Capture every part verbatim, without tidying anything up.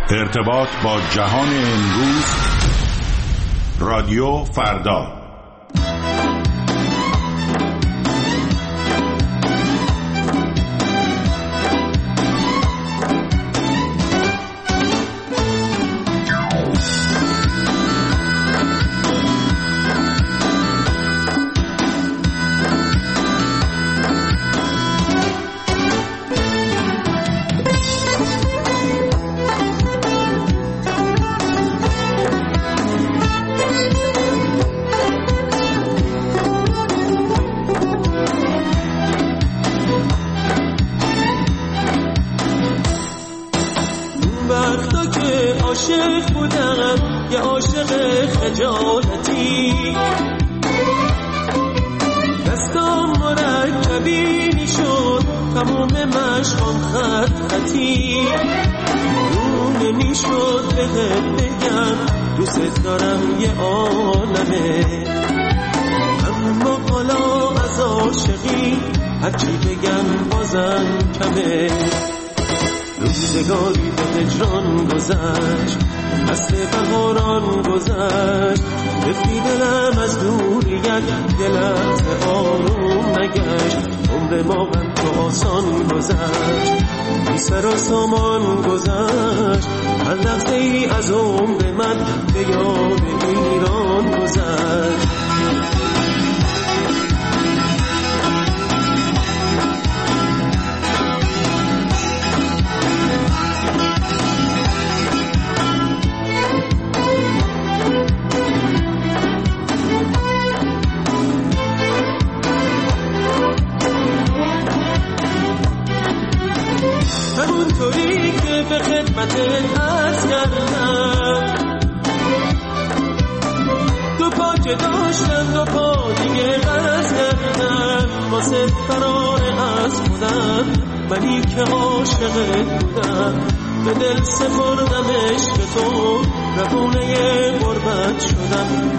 ارتباط با جهان امروز، رادیو فردا. عاشق بودم یه عاشق خجالتی، دستام مرکبی میشد تموم مشقام خط خطی، رو نمیشد بهت بگم دوست دارم یه عالمه، اما حالا از عاشقی هرچی بگم بازم کمه. روزگاری به هجران گذشت، فصل بهاران گذشت، رفتی دلم از دوریت یه لحظه آروم نگشت، عمر ما هم تو آسان گذشت، بی سر و سامان گذشت، هر لحظه ای از عمر من به یاد ایران گذشت. همونطوری که به خدمتت عرض کردم، دو پا که داشتم دو پا دیگه قرض کردم، واسه فرار از خودم منی که عاشقت بودم، به دل سپردم عشق تو رهونه غربت شدم.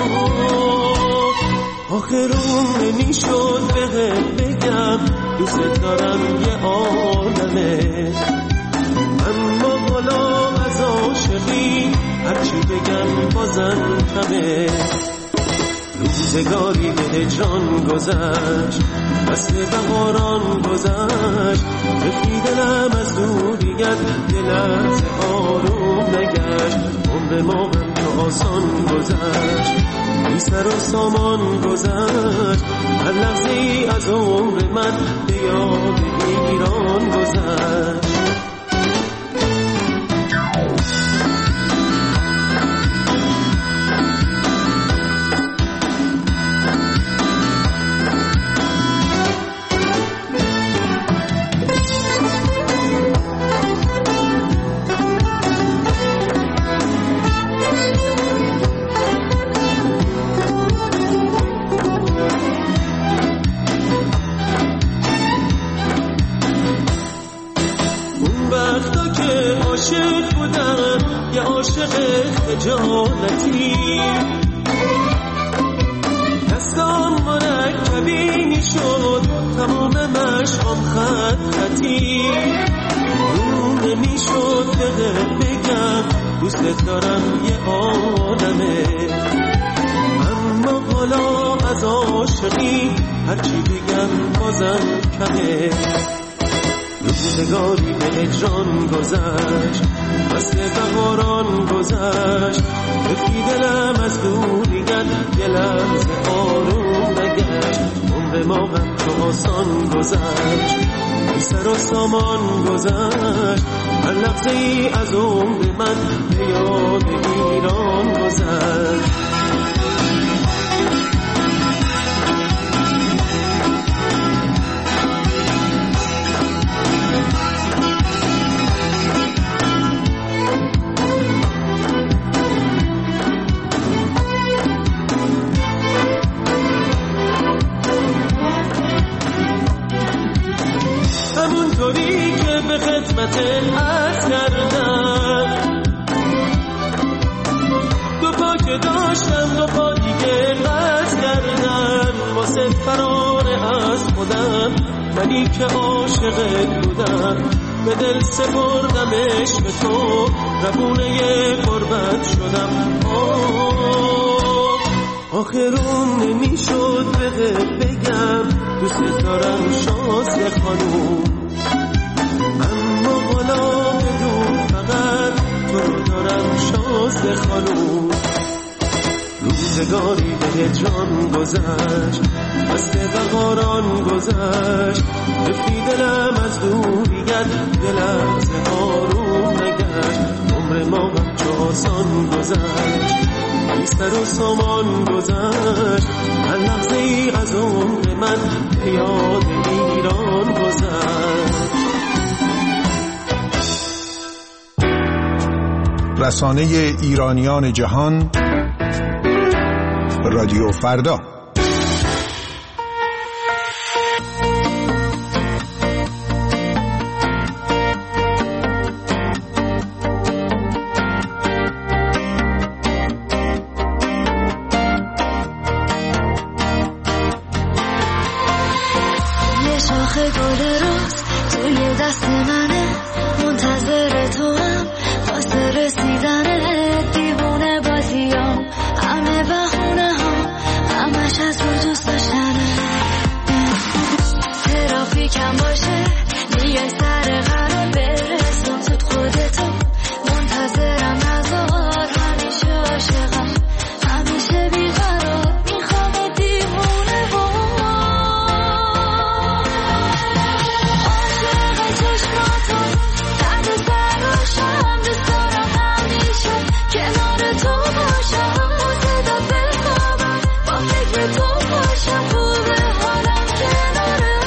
آخرون نمیشد بهت بگم دوست دارم یه عالمه، اما حالا از عاشقی هرچی بگم بازم کمه. روزگاری به هجران گذشت، فصل بهاران گذشت، رفتی دلم از دوریت یه لحظه آروم نگشت، عمر ما هم تو آسان گذشت، بی سر و سامان گذشت، هر لحظه ای از عمر من به یاد ایران گذشت. عاشق بودم یه عاشق خجالتی، دستام مرکبی میشد تموم مشقام خط خطی، رو نمیشد بهت بگم دوست دارم یه عالمه، اما حالا از عاشقی هرچی بگم بازم کمه. روزگاری به هجران گذشت، فصل بهاران گذشت، رفتی دلم از دوریت یه لحظه آروم نگشت، عمر ما هم تو آسان گذشت، بی سر و سامان گذشت، هر لحظه ای از عمر من به یاد ایران گذشت. همونطوری که به خدمتت عرض کردم، دو پا که داشتم دو پا دیگه قرض کردم، واسه فرار از خودم منی که عاشقت بودم، به دل سپردمش به تو، زبونه قربت شدم. آه آخرون نمیشد بهت بگم دوست دارم شازده خانوم، اما حالا بدون فقط تو رو دارم شازده خانوم. روزگاری به هجران گذشت، از بقاران گذشت، بفی دلم از دوریت دلم ز آروم نگشت. عمر ما چه آسان گذشت، بی سر و سامان گذشت، هر لحظه ای از عمر من به یاد ایران گذشت. رسانه ایرانیان جهان، رادیو فردا. یه شاخه گل روز توی دست منه، منتظر تو هم واسه رسیدنه. دیوونه بازیام همه بخونه ها، همش از رو دوست داشتنه. ترافیکم باشه میای سر قرار برسم زود خودتو، منتظرم نزار همیشه عاشقم، همیشه بیقرار میخوام دیوونه با عاشق چشماتون درد سراشم، دوست دارم همیشه کنار تو باشم، صدا بخوابم با فکر تو باشم، خوبه حالم کناره.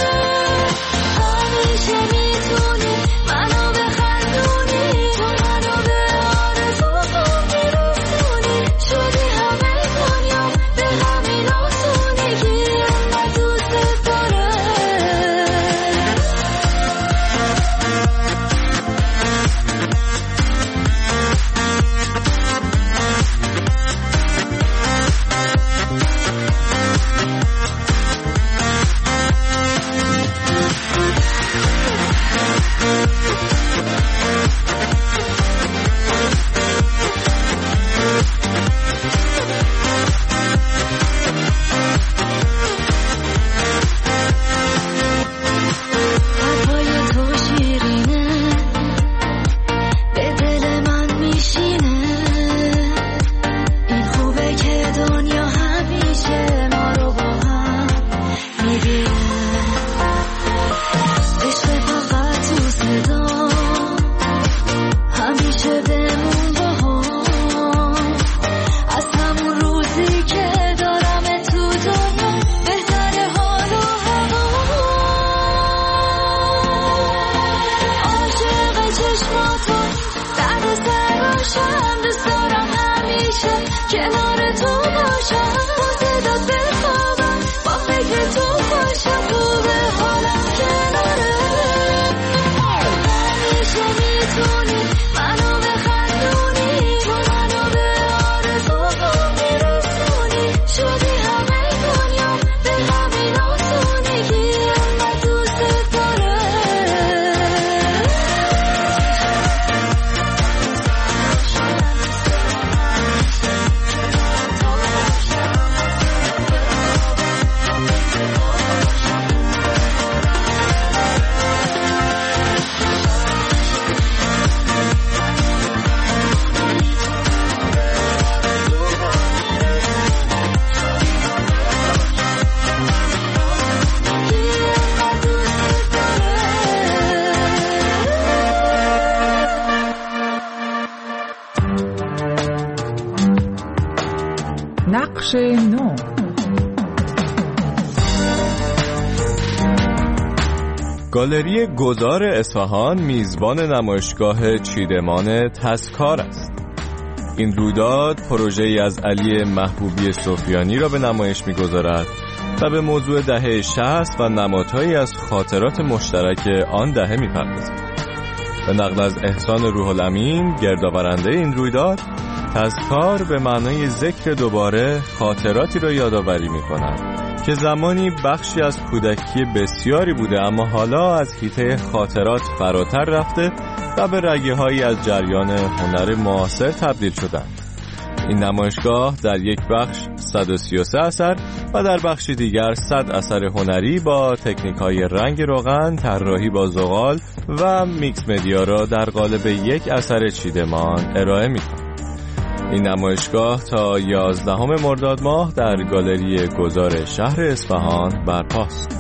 همیشه میتونی منو بخندونی، تو منو به آرزوام میرسونی، شدی همه دنیام به همین آسونگی، انقدر دوست داره. حرفای تو شیرینه، به دل من میشینه. این خوبه که دنیا همیشه ما رو با هم میبینه. عشق فقط تو صدا، همیشه بمون با هم. از همون روزی که دارم تو دنیا بهتره حال و هوا. عاشق چشماتون درد سراشم، دوست دارم همیشه کنار تو باشم، با صدات بخوابم با فکر تو باشم، خوبه حالم کناره. همیشه میتونی منو بخندونی، تو منو به آرزوام میرسونی، شدی همه دنیام به همین آسونگی، انقدر دوست داره. نقش نو. گالری گذار اصفهان میزبان نمایشگاه چیدمان تذکار است. این رویداد پروژه‌ای از علی محبوبی سفیانی را به نمایش می‌گذارد و به موضوع دهه شصت و نمادهایی از خاطرات مشترک آن دهه می‌پردازد. به نقل از احسان روح الامین، گردآورنده این رویداد، تذکار به معنای ذکر دوباره خاطراتی را یادآوری می‌کند که زمانی بخشی از کودکی بسیاری بوده، اما حالا از حیطه خاطرات فراتر رفته و به رگه‌هایی از جریان هنر معاصر تبدیل شدند. این نمایشگاه در یک بخش صد و سی و سه اثر و در بخش دیگر صد اثر هنری با تکنیک‌های رنگ روغن، طراحی با زغال و میکس مدیا را در قالب یک اثر چیدمان ارائه می‌کند. این نمایشگاه تا یازدهم مرداد ماه در گالری گذار شهر اصفهان برپاست.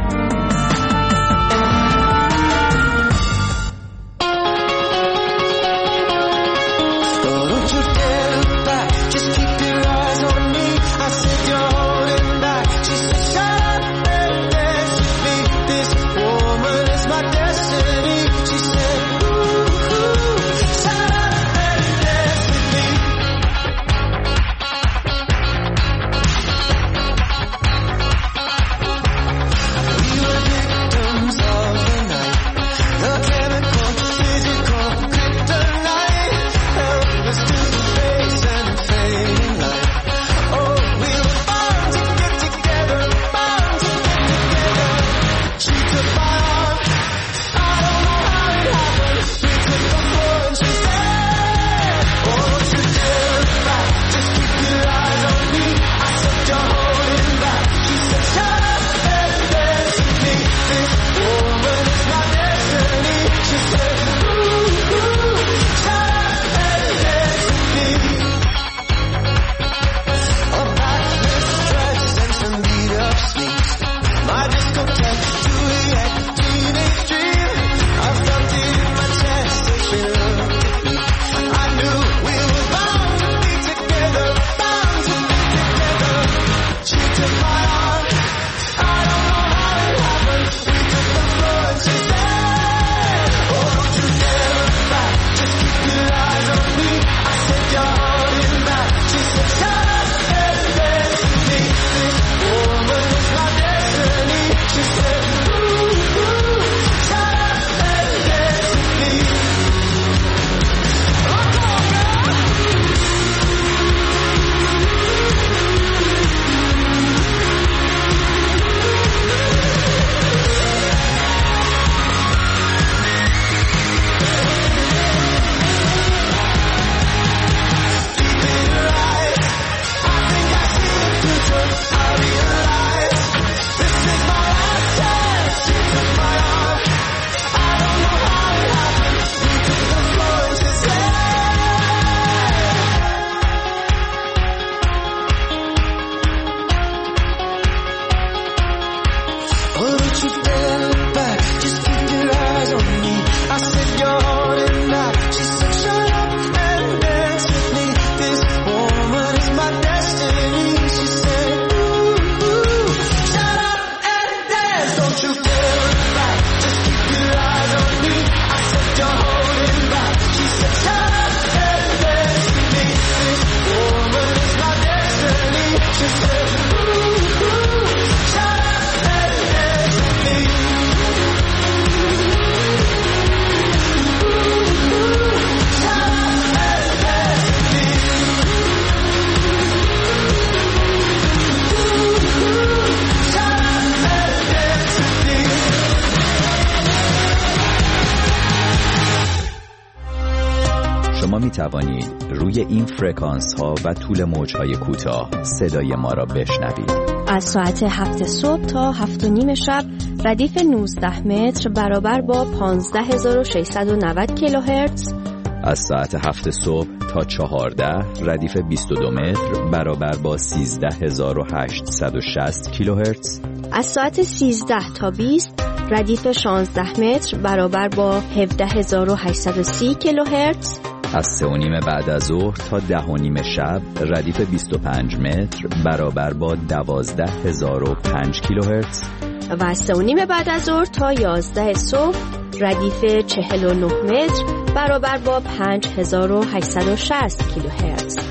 می توانید روی این فرکانس ها و طول موج های کوتاه صدای ما را بشنوید. از ساعت هفت صبح تا هفت و نیم شب ردیف نوزده متر برابر با پانزده هزار و ششصد و نود کیلوهرتز. از ساعت هفت صبح تا چهارده ردیف بیست و دو متر برابر با سیزده هزار و هشتصد و شصت کیلوهرتز. از ساعت سیزده تا بیست ردیف شانزده متر برابر با هفده هزار و هشتصد و سی کیلوهرتز. از سه و نیم بعد از ظهر تا ده و نیم شب ردیف بیست و پنج متر برابر با دوازده هزار و پنج کیلوهرتز. و از سه و نیم بعد از ظهر تا یازده صبح ردیف چهل و نه متر برابر با پنج هزار و هشتصد و شصت کیلوهرتز.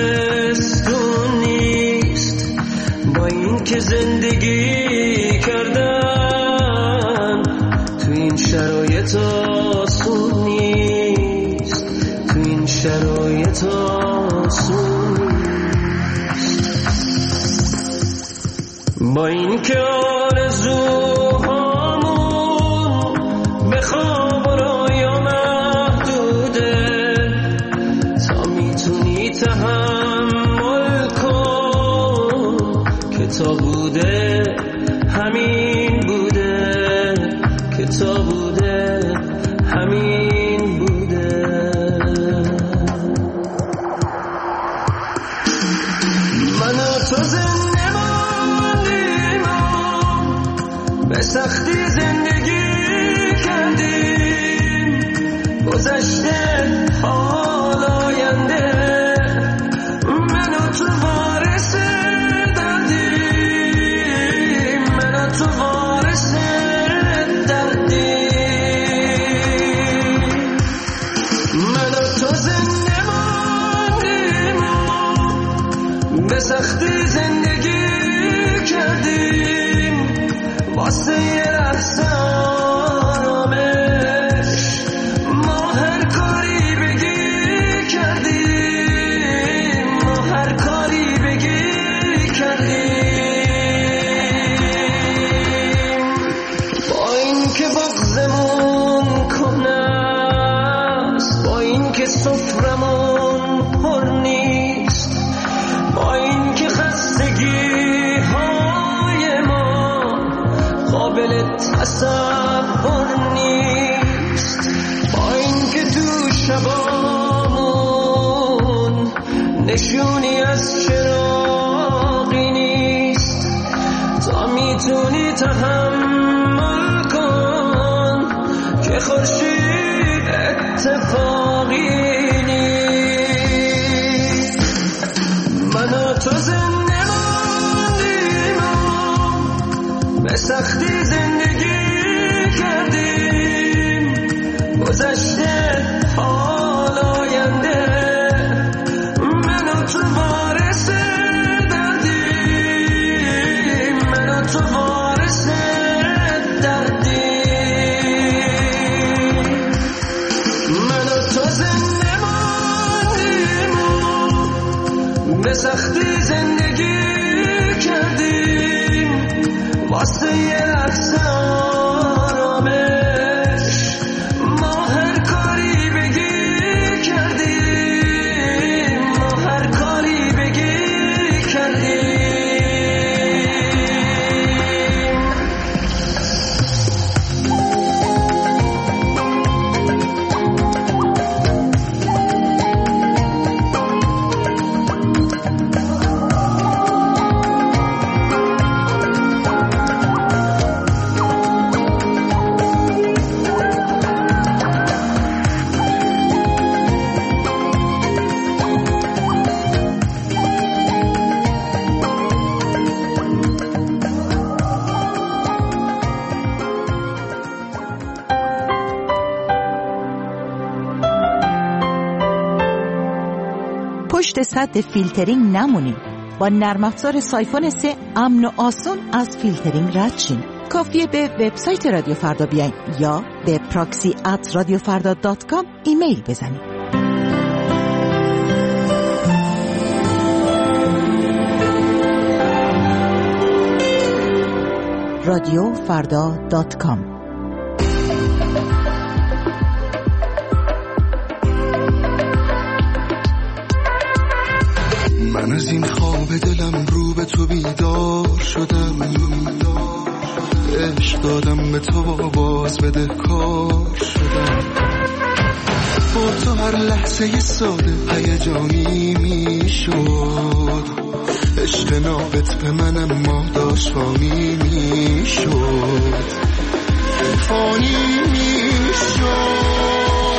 زمستون نیست، با این که زندگی کردن تو این شرایط آسون نیست، تو این شرایط آسون نیست. با این که آرزوهامون به خواب و رویا محدوده، تا میتونی تحمل کن که تا بوده همین بوده، که تا بوده همین بوده. من و تو زنده ماندیم به سختی زندگی کردیم، گذشته حال آینده من و تو وارث دردیم، من و تو وارث دردیم. من و تو زنده ماندیم به سختی زندگی کردیم، واسه یه لحظه آرامش ما هر کاری بگی کردیم، ما هر کاری بگی کردیم. با این که بغضمون کنه است، با این که سفرمون پر نیست، با این که خستگی های ما قابل تصور نیست، با این که تو شبامون نشونی از چراغی نیست، تا میتونی تحمل کن که خورشید اتفاقی نیست. من و تو زنده ماندیم به سختی زندگی کردیم، گذشته حال آینده من و تو وارث دردیم، من و تو وارث دردیم. من و تو زنده ماندیم به سختی زندگی کردیم، واسه یه لحظه آرامش ما هر کاری بگی کردیم، ما هر کاری بگی کردیم. پشت سد فیلترینگ نمونید. با نرم افزار سایفون سه امن و آسون از فیلترینگ رد شین. کافیه به وبسایت رادیو فردا بیاین یا به پراکسی ات رادیو فردا دات کام ایمیل بزنید. رادیو فردا دات کام. من از این خواب دلم رو به تو بیدار شدم، عشق دادم به تو و باز بده کار شدم. با تو هر لحظه ساده هیجانی می شد، عشق نابت به منم ما داشت فانی می شد، فانی می شد.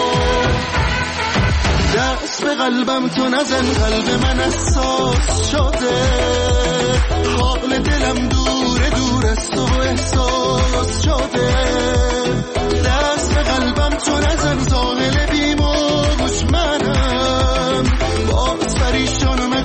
دست به قلبم تو نزن، قلب من اساس شده، حال دلم دوره دور از تو احساس شده. دست به قلبم تو نزن، ساحل بیمارش منم، باز پریشانم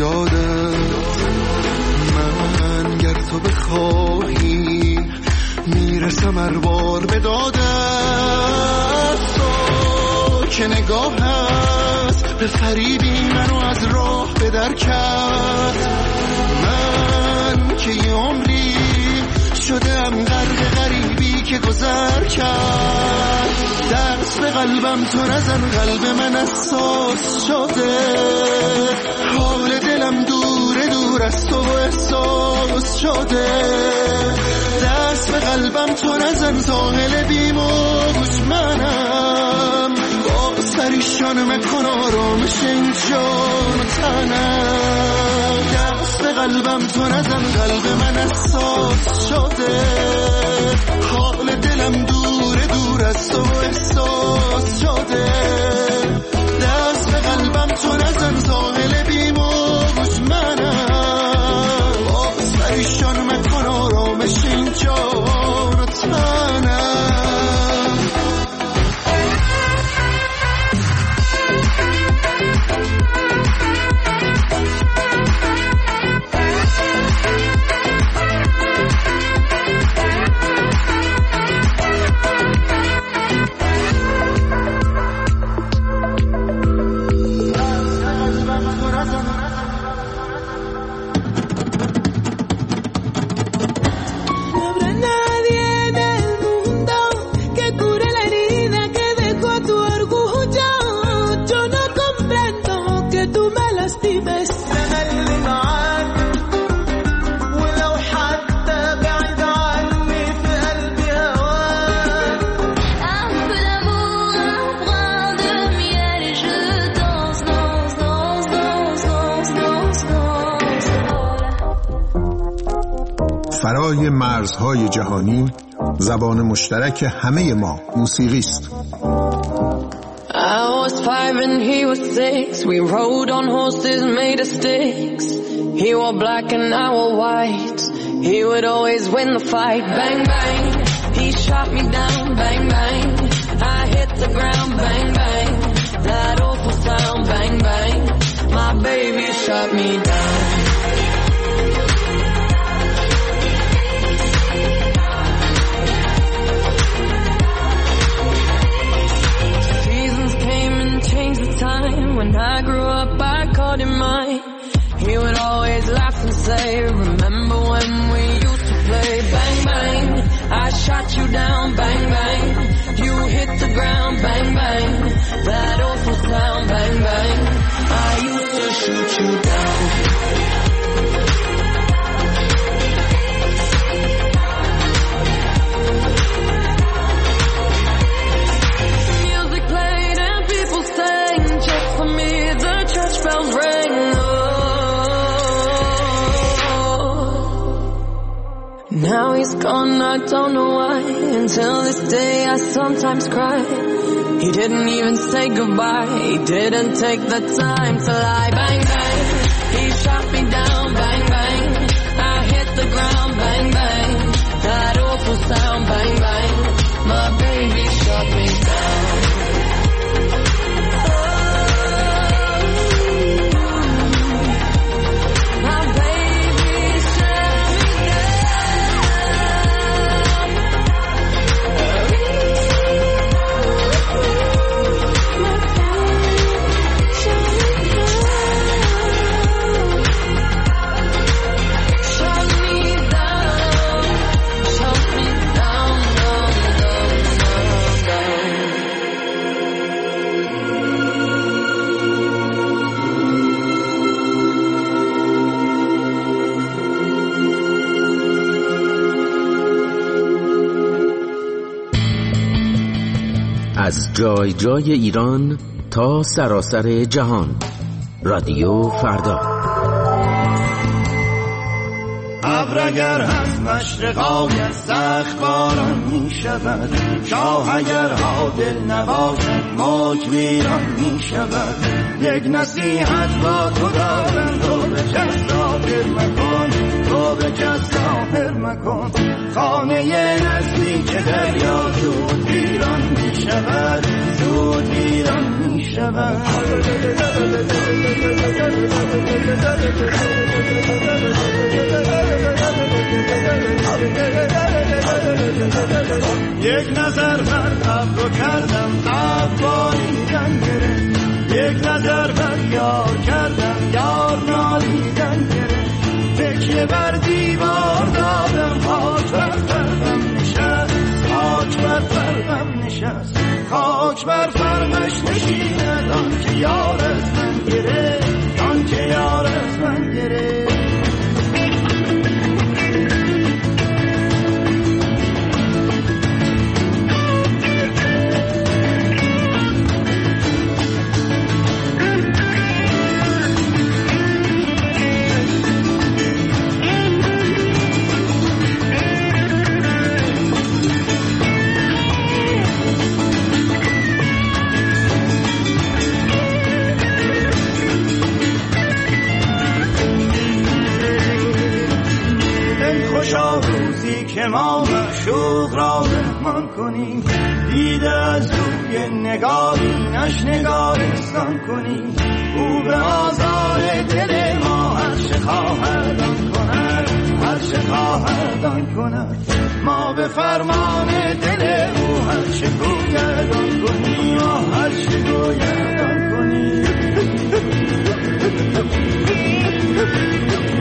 داده. من گر تو بخواهی میرسم اربار به داده. تو که نگاه هست به فریبی منو از راه به در کرد. من که یه عمری شدم غرق غریبی که گذر کرد. دست به قلبم تو نزن، قلب من اساس شده. حال دلم دوره دور از تو و احساس شده. دست به قلبم تو نزن، ساحل بیموج منم. با سریشان مکن آرامش این جان تنم. دست به قلبم تو نزن، قلب من اساس شده. حال دلم دوره دور از تو احساس شده. دست به قلبم تو نزن، ساحل بیموج منم. با سریشان مکن آرامش این جان و تنم. فرای مرزهای جهانی زبان مشترک همه ما موسیقی است. I was five and he was six. We rode on horses made of sticks. He wore black and I wore white. He would always win the fight. Bang bang, he shot me down. Bang bang, I hit the ground. Bang bang, that awful sound. Bang bang, my baby shot me down. Time when I grew up I called him mine. He would always laugh and say, remember when we used to play. Bang bang, I shot you down. Bang bang, you hit the ground. Bang bang, that awful sound. Bang bang, I used to shoot you down. Bells ring, oh. Now he's gone, I don't know why. Until this day I sometimes cry. He didn't even say goodbye. He didn't take the time to lie. Bang bang, he shot me down. Bang bang, I hit the ground. Bang bang, that awful sound. Bang bang, my baby shot me down. از جای جای ایران تا سراسر جهان. رادیو فردا. ابر اگر از مشرقای سخت باران می شود، شاه اگر عادل نباشد موج ویران می شود. یک نصیحت با تو دارم، تو به کس ظاهر مکن، تو به کس ظاهر مکن. خانه نزدیک دریا زود ویران می شود، زود ویران می شود. یک نظر بر ابرو کردم قد باریدن گرفت، یک نظر بر یار کردم یار نالیدن گرفت، تکیه بر دیوار دادم خاک بر فرقم نشست، خاک بر فرقم نشست، خاک بر فرقش نشیند آن که یار از من گرفت، آن که یار از من گرفت. خوشا روزی که ما معشوق را مهمان کنیم، دیده از روی نگارینش نگارستان کنیم، او به آزار دل ما هر چه خواهد آن کند، هر چه خواهد آن کند، ما به فرمان دل او هر چه گوید آن کنیم، هر چه گوید آن کنیم.